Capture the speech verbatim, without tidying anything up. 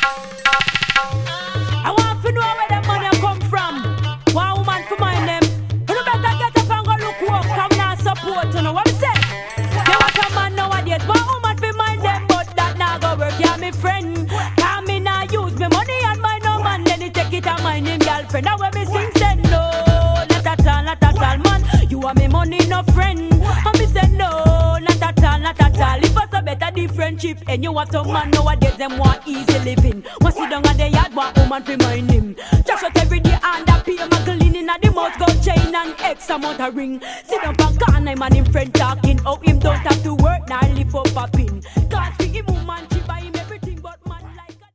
I want to know where the money come from. One woman for mind them. You better get up and go look work. Come now support. You know what I'm saying? They want a man nowadays. One woman for mind them, but that now go work. Yeah, me friend. Can't me now use me money and my no man. Then he take it and mind him girlfriend. Now when me sing say no, not at all, not at all, man. You want me money, no friend. And me say no, not at all, not at all. If it's a better the friendship, and you want a man nowadays, them want easy living. Want sit down at the yard, want woman for mind him. Just out every day and that pay my clean in the mouth, gold chain and X amount of ring. Sit down for corner, man, him friend talking. Oh, him don't have to work, now live for popping.